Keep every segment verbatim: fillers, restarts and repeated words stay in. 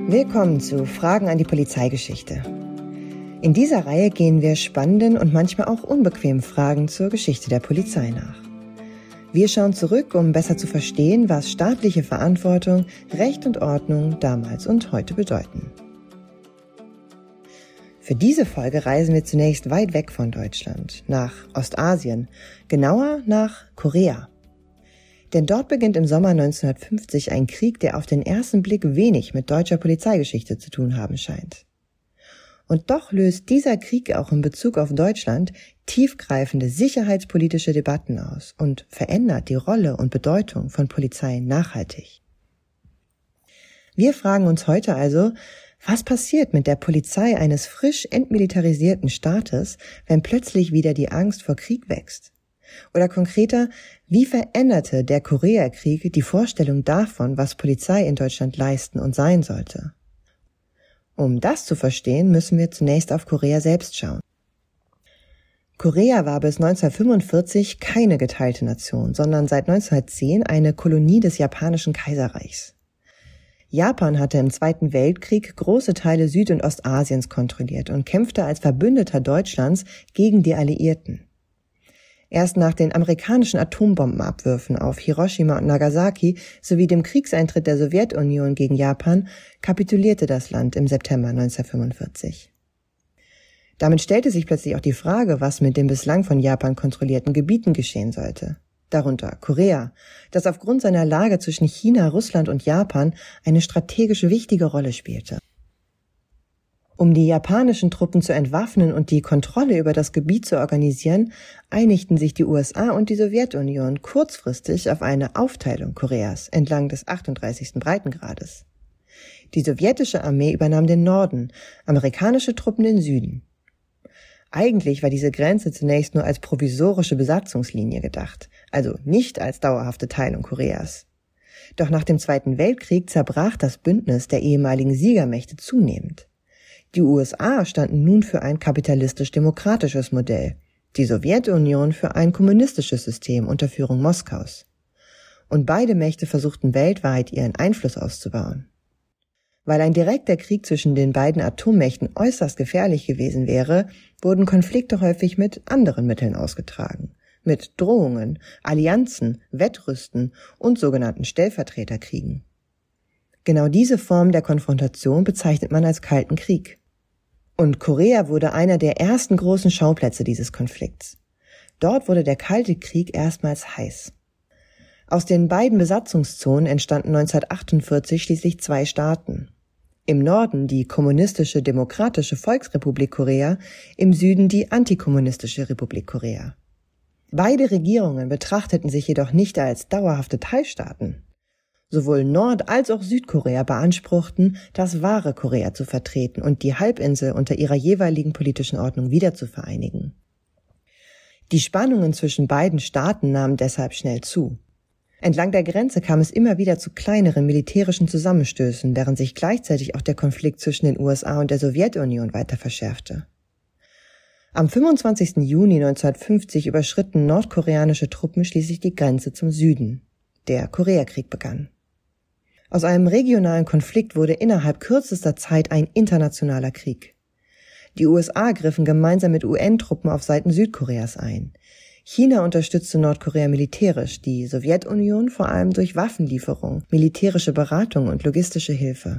Willkommen zu Fragen an die Polizeigeschichte. In dieser Reihe gehen wir spannenden und manchmal auch unbequemen Fragen zur Geschichte der Polizei nach. Wir schauen zurück, um besser zu verstehen, was staatliche Verantwortung, Recht und Ordnung damals und heute bedeuten. Für diese Folge reisen wir zunächst weit weg von Deutschland, nach Ostasien, genauer nach Korea. Denn dort beginnt im Sommer neunzehnhundertfünfzig ein Krieg, der auf den ersten Blick wenig mit deutscher Polizeigeschichte zu tun haben scheint. Und doch löst dieser Krieg auch in Bezug auf Deutschland tiefgreifende sicherheitspolitische Debatten aus und verändert die Rolle und Bedeutung von Polizei nachhaltig. Wir fragen uns heute also, was passiert mit der Polizei eines frisch entmilitarisierten Staates, wenn plötzlich wieder die Angst vor Krieg wächst? Oder konkreter, wie veränderte der Koreakrieg die Vorstellung davon, was Polizei in Deutschland leisten und sein sollte? Um das zu verstehen, müssen wir zunächst auf Korea selbst schauen. Korea war bis neunzehnhundertfünfundvierzig keine geteilte Nation, sondern seit neunzehnhundertzehn eine Kolonie des japanischen Kaiserreichs. Japan hatte im Zweiten Weltkrieg große Teile Süd- und Ostasiens kontrolliert und kämpfte als Verbündeter Deutschlands gegen die Alliierten. Erst nach den amerikanischen Atombombenabwürfen auf Hiroshima und Nagasaki sowie dem Kriegseintritt der Sowjetunion gegen Japan kapitulierte das Land im September neunzehnhundertfünfundvierzig. Damit stellte sich plötzlich auch die Frage, was mit den bislang von Japan kontrollierten Gebieten geschehen sollte. Darunter Korea, das aufgrund seiner Lage zwischen China, Russland und Japan eine strategisch wichtige Rolle spielte. Um die japanischen Truppen zu entwaffnen und die Kontrolle über das Gebiet zu organisieren, einigten sich die U S A und die Sowjetunion kurzfristig auf eine Aufteilung Koreas entlang des achtunddreißigsten Breitengrades. Die sowjetische Armee übernahm den Norden, amerikanische Truppen den Süden. Eigentlich war diese Grenze zunächst nur als provisorische Besatzungslinie gedacht, also nicht als dauerhafte Teilung Koreas. Doch nach dem Zweiten Weltkrieg zerbrach das Bündnis der ehemaligen Siegermächte zunehmend. Die U S A standen nun für ein kapitalistisch-demokratisches Modell, die Sowjetunion für ein kommunistisches System unter Führung Moskaus. Und beide Mächte versuchten weltweit ihren Einfluss auszubauen. Weil ein direkter Krieg zwischen den beiden Atommächten äußerst gefährlich gewesen wäre, wurden Konflikte häufig mit anderen Mitteln ausgetragen, mit Drohungen, Allianzen, Wettrüsten und sogenannten Stellvertreterkriegen. Genau diese Form der Konfrontation bezeichnet man als Kalten Krieg. Und Korea wurde einer der ersten großen Schauplätze dieses Konflikts. Dort wurde der Kalte Krieg erstmals heiß. Aus den beiden Besatzungszonen entstanden neunzehnhundertachtundvierzig schließlich zwei Staaten. Im Norden die kommunistische Demokratische Volksrepublik Korea, im Süden die antikommunistische Republik Korea. Beide Regierungen betrachteten sich jedoch nicht als dauerhafte Teilstaaten. Sowohl Nord- als auch Südkorea beanspruchten, das wahre Korea zu vertreten und die Halbinsel unter ihrer jeweiligen politischen Ordnung wieder zu vereinigen. Die Spannungen zwischen beiden Staaten nahmen deshalb schnell zu. Entlang der Grenze kam es immer wieder zu kleineren militärischen Zusammenstößen, während sich gleichzeitig auch der Konflikt zwischen den U S A und der Sowjetunion weiter verschärfte. Am fünfundzwanzigsten Juni neunzehnhundertfünfzig überschritten nordkoreanische Truppen schließlich die Grenze zum Süden. Der Koreakrieg begann. Aus einem regionalen Konflikt wurde innerhalb kürzester Zeit ein internationaler Krieg. Die U S A griffen gemeinsam mit U N-Truppen auf Seiten Südkoreas ein. China unterstützte Nordkorea militärisch, die Sowjetunion vor allem durch Waffenlieferung, militärische Beratung und logistische Hilfe.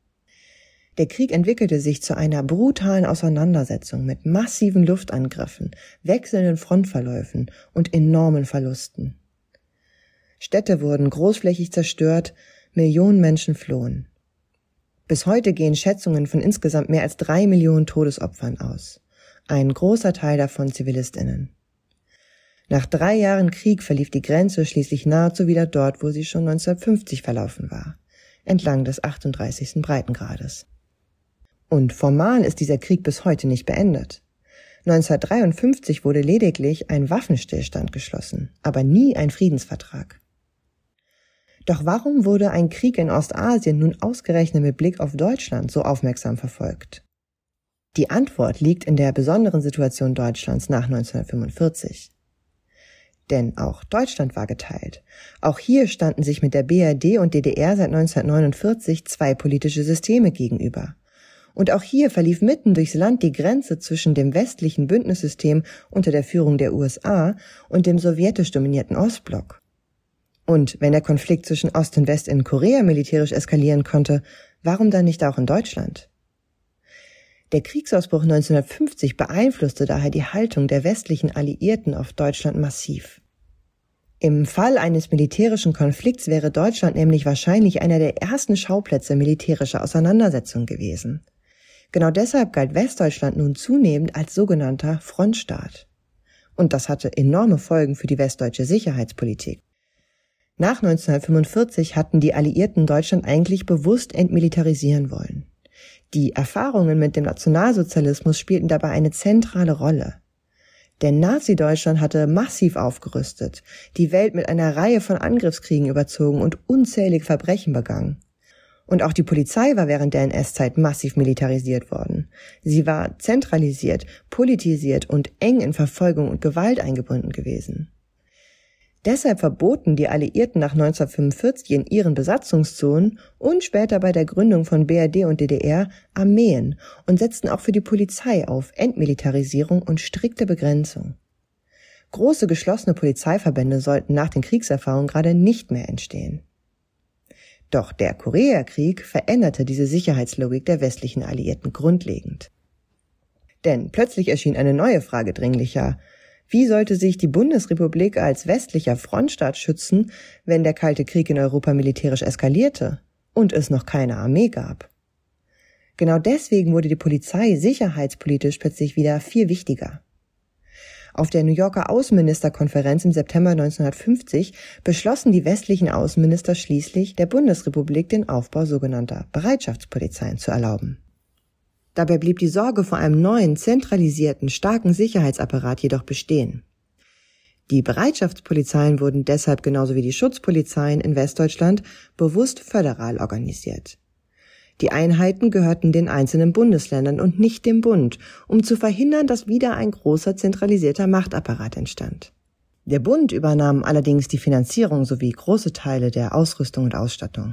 Der Krieg entwickelte sich zu einer brutalen Auseinandersetzung mit massiven Luftangriffen, wechselnden Frontverläufen und enormen Verlusten. Städte wurden großflächig zerstört, Millionen Menschen flohen. Bis heute gehen Schätzungen von insgesamt mehr als drei Millionen Todesopfern aus. Ein großer Teil davon ZivilistInnen. Nach drei Jahren Krieg verlief die Grenze schließlich nahezu wieder dort, wo sie schon neunzehnhundertfünfzig verlaufen war, entlang des achtunddreißigsten Breitengrades. Und formal ist dieser Krieg bis heute nicht beendet. neunzehnhundertdreiundfünfzig wurde lediglich ein Waffenstillstand geschlossen, aber nie ein Friedensvertrag. Doch warum wurde ein Krieg in Ostasien nun ausgerechnet mit Blick auf Deutschland so aufmerksam verfolgt? Die Antwort liegt in der besonderen Situation Deutschlands nach neunzehnhundertfünfundvierzig. Denn auch Deutschland war geteilt. Auch hier standen sich mit der B R D und D D R seit neunzehnhundertneunundvierzig zwei politische Systeme gegenüber. Und auch hier verlief mitten durchs Land die Grenze zwischen dem westlichen Bündnissystem unter der Führung der U S A und dem sowjetisch dominierten Ostblock. Und wenn der Konflikt zwischen Ost und West in Korea militärisch eskalieren konnte, warum dann nicht auch in Deutschland? Der Kriegsausbruch neunzehnhundertfünfzig beeinflusste daher die Haltung der westlichen Alliierten auf Deutschland massiv. Im Fall eines militärischen Konflikts wäre Deutschland nämlich wahrscheinlich einer der ersten Schauplätze militärischer Auseinandersetzungen gewesen. Genau deshalb galt Westdeutschland nun zunehmend als sogenannter Frontstaat. Und das hatte enorme Folgen für die westdeutsche Sicherheitspolitik. Nach neunzehnhundertfünfundvierzig hatten die Alliierten Deutschland eigentlich bewusst entmilitarisieren wollen. Die Erfahrungen mit dem Nationalsozialismus spielten dabei eine zentrale Rolle. Denn Nazi-Deutschland hatte massiv aufgerüstet, die Welt mit einer Reihe von Angriffskriegen überzogen und unzählige Verbrechen begangen. Und auch die Polizei war während der N S-Zeit massiv militarisiert worden. Sie war zentralisiert, politisiert und eng in Verfolgung und Gewalt eingebunden gewesen. Deshalb verboten die Alliierten nach neunzehnhundertfünfundvierzig in ihren Besatzungszonen und später bei der Gründung von B R D und D D R Armeen und setzten auch für die Polizei auf Entmilitarisierung und strikte Begrenzung. Große geschlossene Polizeiverbände sollten nach den Kriegserfahrungen gerade nicht mehr entstehen. Doch der Koreakrieg veränderte diese Sicherheitslogik der westlichen Alliierten grundlegend. Denn plötzlich erschien eine neue Frage dringlicher. Wie sollte sich die Bundesrepublik als westlicher Frontstaat schützen, wenn der Kalte Krieg in Europa militärisch eskalierte und es noch keine Armee gab? Genau deswegen wurde die Polizei sicherheitspolitisch plötzlich wieder viel wichtiger. Auf der New Yorker Außenministerkonferenz im September neunzehnhundertfünfzig beschlossen die westlichen Außenminister schließlich, der Bundesrepublik den Aufbau sogenannter Bereitschaftspolizeien zu erlauben. Dabei blieb die Sorge vor einem neuen, zentralisierten, starken Sicherheitsapparat jedoch bestehen. Die Bereitschaftspolizeien wurden deshalb genauso wie die Schutzpolizeien in Westdeutschland bewusst föderal organisiert. Die Einheiten gehörten den einzelnen Bundesländern und nicht dem Bund, um zu verhindern, dass wieder ein großer zentralisierter Machtapparat entstand. Der Bund übernahm allerdings die Finanzierung sowie große Teile der Ausrüstung und Ausstattung.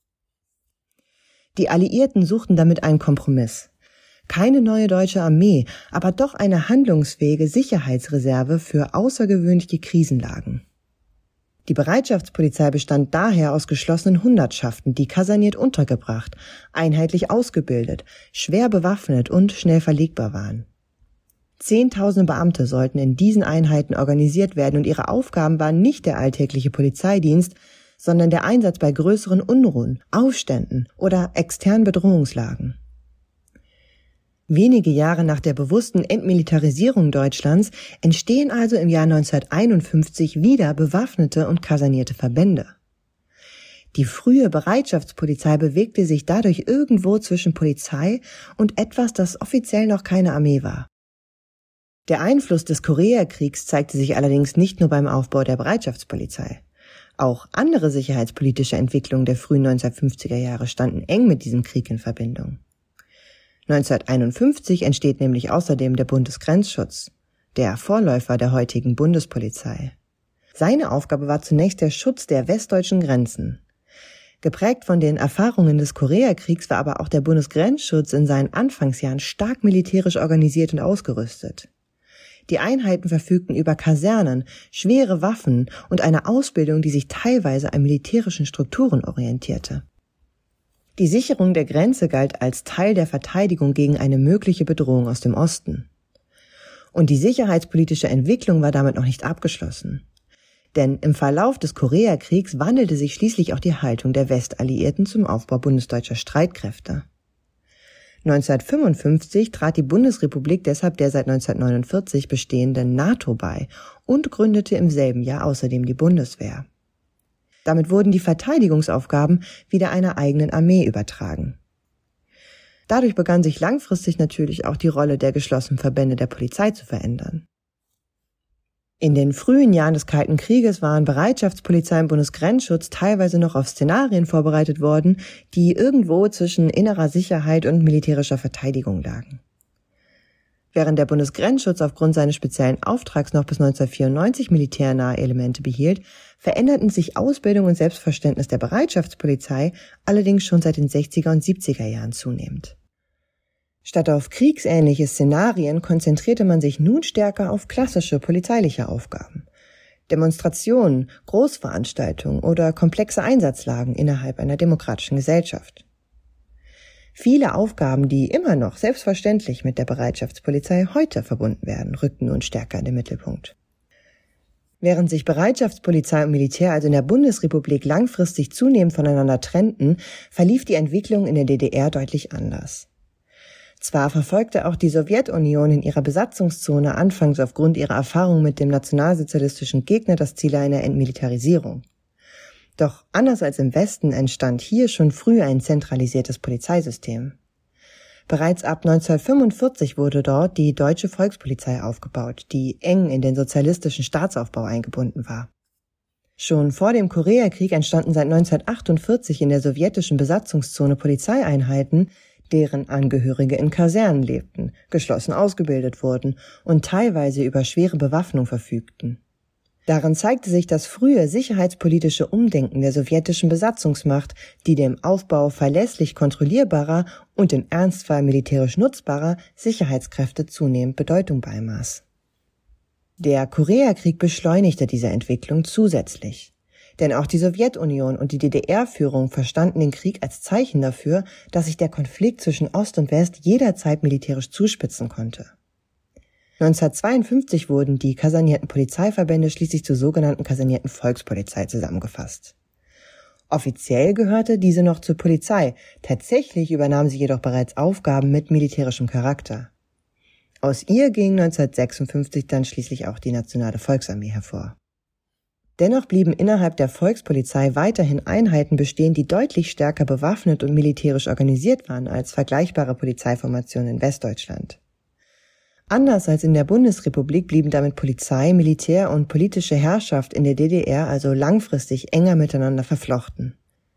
Die Alliierten suchten damit einen Kompromiss. Keine neue deutsche Armee, aber doch eine handlungsfähige Sicherheitsreserve für außergewöhnliche Krisenlagen. Die Bereitschaftspolizei bestand daher aus geschlossenen Hundertschaften, die kaserniert untergebracht, einheitlich ausgebildet, schwer bewaffnet und schnell verlegbar waren. Zehntausende Beamte sollten in diesen Einheiten organisiert werden und ihre Aufgaben waren nicht der alltägliche Polizeidienst, sondern der Einsatz bei größeren Unruhen, Aufständen oder externen Bedrohungslagen. Wenige Jahre nach der bewussten Entmilitarisierung Deutschlands entstehen also im Jahr neunzehnhunderteinundfünfzig wieder bewaffnete und kasernierte Verbände. Die frühe Bereitschaftspolizei bewegte sich dadurch irgendwo zwischen Polizei und etwas, das offiziell noch keine Armee war. Der Einfluss des Koreakriegs zeigte sich allerdings nicht nur beim Aufbau der Bereitschaftspolizei. Auch andere sicherheitspolitische Entwicklungen der frühen neunzehnhundertfünfziger Jahre standen eng mit diesem Krieg in Verbindung. neunzehnhunderteinundfünfzig entsteht nämlich außerdem der Bundesgrenzschutz, der Vorläufer der heutigen Bundespolizei. Seine Aufgabe war zunächst der Schutz der westdeutschen Grenzen. Geprägt von den Erfahrungen des Koreakriegs war aber auch der Bundesgrenzschutz in seinen Anfangsjahren stark militärisch organisiert und ausgerüstet. Die Einheiten verfügten über Kasernen, schwere Waffen und eine Ausbildung, die sich teilweise an militärischen Strukturen orientierte. Die Sicherung der Grenze galt als Teil der Verteidigung gegen eine mögliche Bedrohung aus dem Osten. Und die sicherheitspolitische Entwicklung war damit noch nicht abgeschlossen. Denn im Verlauf des Koreakriegs wandelte sich schließlich auch die Haltung der Westalliierten zum Aufbau bundesdeutscher Streitkräfte. neunzehnhundertfünfundfünfzig trat die Bundesrepublik deshalb der seit neunzehnhundertneunundvierzig bestehenden NATO bei und gründete im selben Jahr außerdem die Bundeswehr. Damit wurden die Verteidigungsaufgaben wieder einer eigenen Armee übertragen. Dadurch begann sich langfristig natürlich auch die Rolle der geschlossenen Verbände der Polizei zu verändern. In den frühen Jahren des Kalten Krieges waren Bereitschaftspolizei und Bundesgrenzschutz teilweise noch auf Szenarien vorbereitet worden, die irgendwo zwischen innerer Sicherheit und militärischer Verteidigung lagen. Während der Bundesgrenzschutz aufgrund seines speziellen Auftrags noch bis neunzehnhundertvierundneunzig militärnahe Elemente behielt, veränderten sich Ausbildung und Selbstverständnis der Bereitschaftspolizei allerdings schon seit den sechziger und siebziger Jahren zunehmend. Statt auf kriegsähnliche Szenarien konzentrierte man sich nun stärker auf klassische polizeiliche Aufgaben. Demonstrationen, Großveranstaltungen oder komplexe Einsatzlagen innerhalb einer demokratischen Gesellschaft. Viele Aufgaben, die immer noch selbstverständlich mit der Bereitschaftspolizei heute verbunden werden, rückten nun stärker in den Mittelpunkt. Während sich Bereitschaftspolizei und Militär also in der Bundesrepublik langfristig zunehmend voneinander trennten, verlief die Entwicklung in der D D R deutlich anders. Zwar verfolgte auch die Sowjetunion in ihrer Besatzungszone anfangs aufgrund ihrer Erfahrung mit dem nationalsozialistischen Gegner das Ziel einer Entmilitarisierung. Doch anders als im Westen entstand hier schon früh ein zentralisiertes Polizeisystem. Bereits ab neunzehnhundertfünfundvierzig wurde dort die Deutsche Volkspolizei aufgebaut, die eng in den sozialistischen Staatsaufbau eingebunden war. Schon vor dem Koreakrieg entstanden seit neunzehnhundertachtundvierzig in der sowjetischen Besatzungszone Polizeieinheiten, deren Angehörige in Kasernen lebten, geschlossen ausgebildet wurden und teilweise über schwere Bewaffnung verfügten. Darin zeigte sich das frühe sicherheitspolitische Umdenken der sowjetischen Besatzungsmacht, die dem Aufbau verlässlich kontrollierbarer und im Ernstfall militärisch nutzbarer Sicherheitskräfte zunehmend Bedeutung beimaß. Der Koreakrieg beschleunigte diese Entwicklung zusätzlich. Denn auch die Sowjetunion und die D D R-Führung verstanden den Krieg als Zeichen dafür, dass sich der Konflikt zwischen Ost und West jederzeit militärisch zuspitzen konnte. neunzehnhundertzweiundfünfzig wurden die kasernierten Polizeiverbände schließlich zur sogenannten kasernierten Volkspolizei zusammengefasst. Offiziell gehörte diese noch zur Polizei, tatsächlich übernahm sie jedoch bereits Aufgaben mit militärischem Charakter. Aus ihr ging neunzehnhundertsechsundfünfzig dann schließlich auch die Nationale Volksarmee hervor. Dennoch blieben innerhalb der Volkspolizei weiterhin Einheiten bestehen, die deutlich stärker bewaffnet und militärisch organisiert waren als vergleichbare Polizeiformationen in Westdeutschland. Anders als in der Bundesrepublik blieben damit Polizei, Militär und politische Herrschaft in der D D R also langfristig enger miteinander verflochten.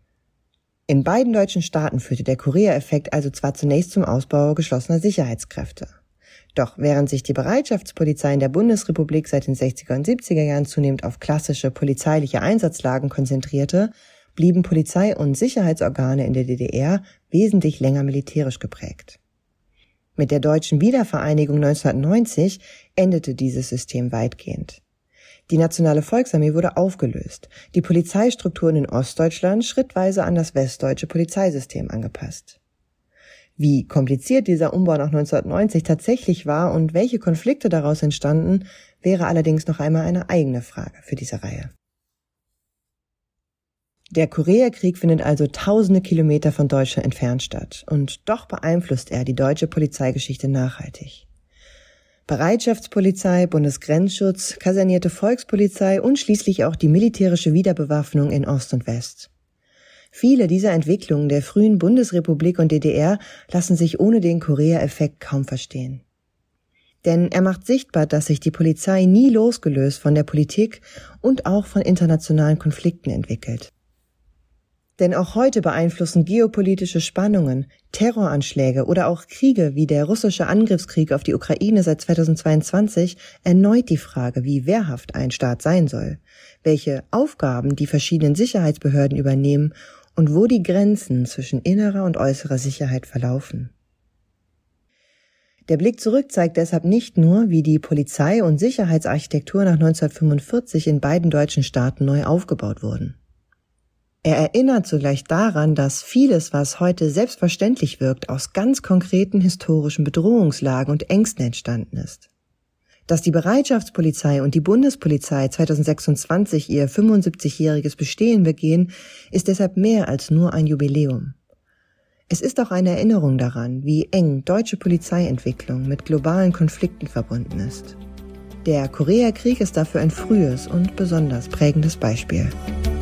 In beiden deutschen Staaten führte der Korea-Effekt also zwar zunächst zum Ausbau geschlossener Sicherheitskräfte. Doch während sich die Bereitschaftspolizei in der Bundesrepublik seit den sechziger und siebziger Jahren zunehmend auf klassische polizeiliche Einsatzlagen konzentrierte, blieben Polizei- und Sicherheitsorgane in der D D R wesentlich länger militärisch geprägt. Mit der deutschen Wiedervereinigung neunzehnhundertneunzig endete dieses System weitgehend. Die Nationale Volksarmee wurde aufgelöst, die Polizeistrukturen in Ostdeutschland schrittweise an das westdeutsche Polizeisystem angepasst. Wie kompliziert dieser Umbau nach neunzehnhundertneunzig tatsächlich war und welche Konflikte daraus entstanden, wäre allerdings noch einmal eine eigene Frage für diese Reihe. Der Koreakrieg findet also tausende Kilometer von Deutschland entfernt statt und doch beeinflusst er die deutsche Polizeigeschichte nachhaltig. Bereitschaftspolizei, Bundesgrenzschutz, kasernierte Volkspolizei und schließlich auch die militärische Wiederbewaffnung in Ost und West. Viele dieser Entwicklungen der frühen Bundesrepublik und D D R lassen sich ohne den Korea-Effekt kaum verstehen. Denn er macht sichtbar, dass sich die Polizei nie losgelöst von der Politik und auch von internationalen Konflikten entwickelt. Denn auch heute beeinflussen geopolitische Spannungen, Terroranschläge oder auch Kriege wie der russische Angriffskrieg auf die Ukraine seit zweitausendzweiundzwanzig erneut die Frage, wie wehrhaft ein Staat sein soll, welche Aufgaben die verschiedenen Sicherheitsbehörden übernehmen und wo die Grenzen zwischen innerer und äußerer Sicherheit verlaufen. Der Blick zurück zeigt deshalb nicht nur, wie die Polizei- und Sicherheitsarchitektur nach neunzehnhundertfünfundvierzig in beiden deutschen Staaten neu aufgebaut wurden. Er erinnert zugleich daran, dass vieles, was heute selbstverständlich wirkt, aus ganz konkreten historischen Bedrohungslagen und Ängsten entstanden ist. Dass die Bereitschaftspolizei und die Bundespolizei zweitausendsechsundzwanzig ihr fünfundsiebzigjähriges Bestehen begehen, ist deshalb mehr als nur ein Jubiläum. Es ist auch eine Erinnerung daran, wie eng deutsche Polizeientwicklung mit globalen Konflikten verbunden ist. Der Koreakrieg ist dafür ein frühes und besonders prägendes Beispiel.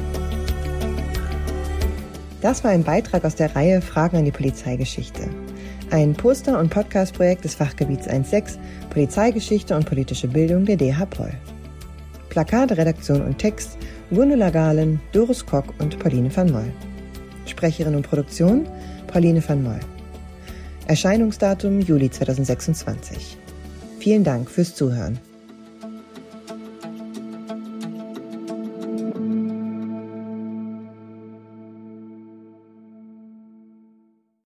Das war ein Beitrag aus der Reihe Fragen an die Polizeigeschichte. Ein Poster- und Podcast-Projekt des Fachgebiets eins Komma sechs Polizeigeschichte und politische Bildung der D H Pol. Plakat, Redaktion und Text Gundula Gahlen, Doris Kock und Pauline van Moll. Sprecherin und Produktion Pauline van Moll. Erscheinungsdatum Juli zweitausendsechsundzwanzig. Vielen Dank fürs Zuhören.